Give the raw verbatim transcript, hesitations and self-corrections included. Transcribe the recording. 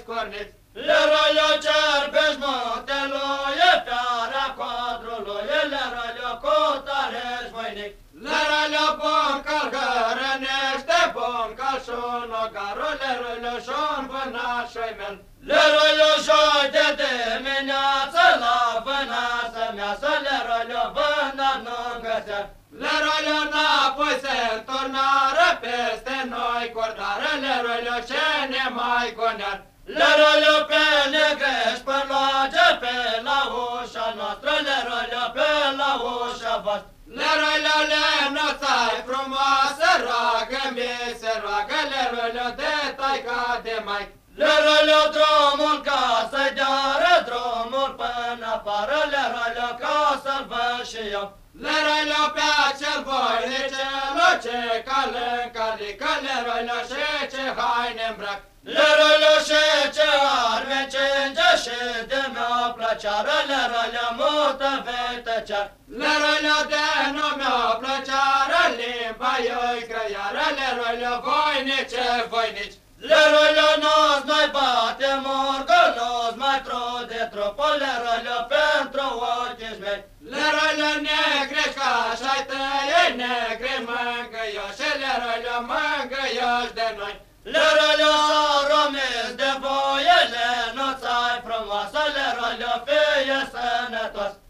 scorniți. Lerălio cerbeș muntelui, e fiara codrului, lerălio cu tareș voinic. Lerălio buncal hărănește, buncal și-un ogarul, lerălio și-un vânaș-oi mel. Lerălio joi de dimineață, la vânasă measă, lerălio vâna nu găsea. Lerălio înapoi se înturnară, peste noi cordară, lerălio ce ne mai gonear. Lerălio pe negrești până loage, pe la ușa noastră, lerălio pe la ușa voastră. Lerălio lenuța-i frumoasă, roagă-mi se roagă, lerălio de taica de maică. Lerălio drumul ca să-i deară, drumul până afară, lerălio ca să-l văd și eu. Lerălio pe acel voinicelul ce calâncalică, lerălio și ce haine îmbrac. Lerălio și ce arme cinge și de mea plăceară, lerălio mută vei tăcear. Lerălio de nu mi-o plăceară, limba-i grăiară, lerălio voinice, voinici. Lerălio nu-ți mai bate murgul, nu-ți mai trude trupul, lerălio pentru ochii mei. Lerălio negrești ca așa-i tăi, negri mângâioși, lerălio mângâioși de noi. Lerălio s-a romis de voie, lenuța-i frumoasă, lerălio fie sănătos.